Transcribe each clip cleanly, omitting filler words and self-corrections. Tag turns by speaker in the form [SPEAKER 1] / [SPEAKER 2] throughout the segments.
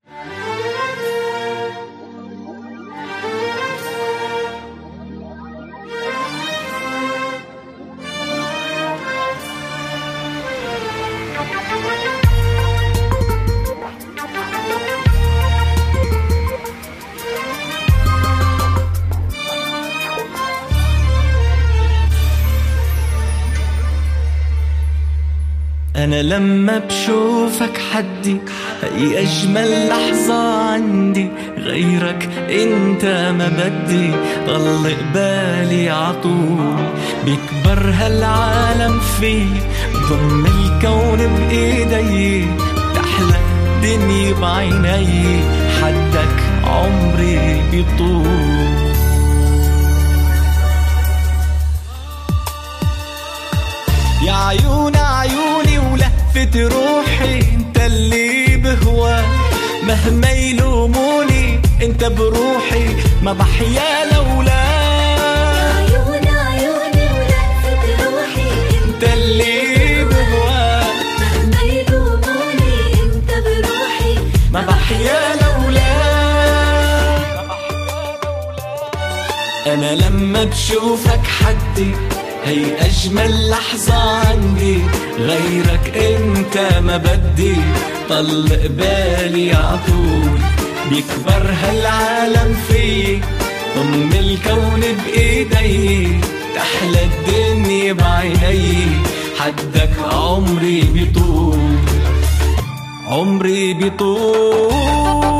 [SPEAKER 1] أنا لما بشوفك حدي هي أجمل لحظة عندي، غيرك أنت ما بدي، ضل قبالي عطول، بيكبر هالعالم فيك، ضم الكون بإيدي، تحلى الدنيا بعيني، حدك عمري بيطول. يا عيون عيوني ولهفة روحي، انت اللي بهواك مهما يلوموني، انت بروحي ما بحيا لولاك.
[SPEAKER 2] يا عيون عيوني ولهفة روحي،
[SPEAKER 1] انت اللي بهواك
[SPEAKER 2] مهما يلوموني، انت بروحي
[SPEAKER 1] ما بحيا لولاك. انا لما بشوفك حدي هي أجمل لحظة عندي، غيرك أنت ما بدي، طل قبالي عطول، بيكبر هالعالم فيك، ضم الكون بإيدي، تحلى الدنيا بعيني، حدك عمري بيطول، عمري بيطول.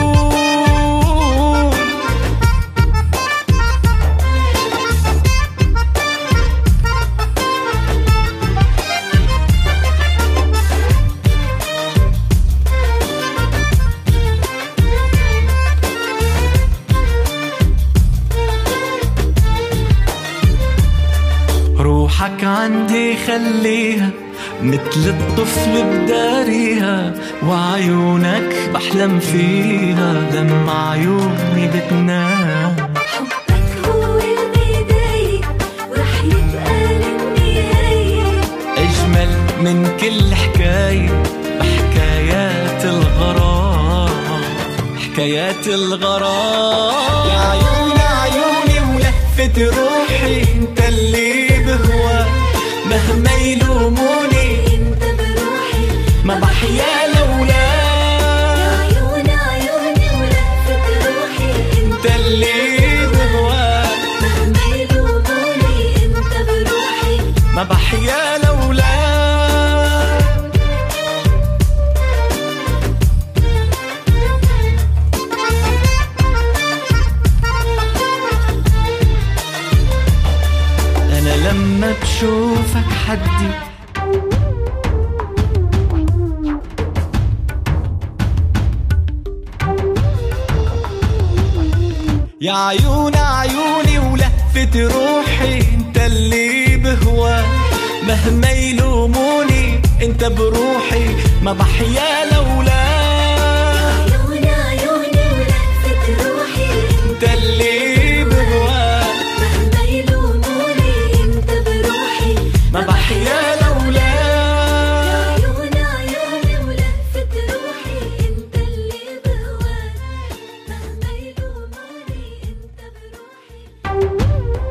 [SPEAKER 1] روحك عندي خليها مثل الطفل بداريها، وعيونك بحلم فيها لما عيوني بتنام.
[SPEAKER 2] حبك هو البداية ورح يبقى للنهاية،
[SPEAKER 1] أجمل من كل حكاية بحكايات الغرام، حكايات الغرام. يا عيون عيوني ولهفة روحي، انت اللي بهواك مهما يلوموني،
[SPEAKER 2] انت بروحي
[SPEAKER 1] ما بحيا لولاك.
[SPEAKER 2] يا عيون عيوني ولهفة روحي،
[SPEAKER 1] انت اللي بهواك
[SPEAKER 2] مهما يلوموني، انت بروحي
[SPEAKER 1] ما بحيا لولاك. أنا لما بشوفك حدي يا عيون عيوني ولهفة روحي، انت اللي بهواك مهما يلوموني، انت بروحي ما بحيا لولاك.
[SPEAKER 2] يا عيون عيوني ولهفة روحي،
[SPEAKER 1] انت اللي بهواك
[SPEAKER 2] مهما يلوموني، انت بروحي
[SPEAKER 1] ما بحيا لولاك.
[SPEAKER 2] يا عيون عيوني ولهفة روحي، انت اللي بهواك مهما يلوموني، انت بروحي.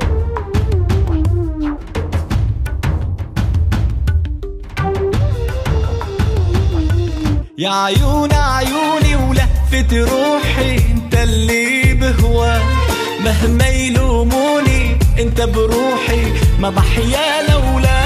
[SPEAKER 1] يا عيون عيوني ولهفة روحي، انت اللي بهواك مهما يلوموني، انت بروحي ما بحيا لولاك.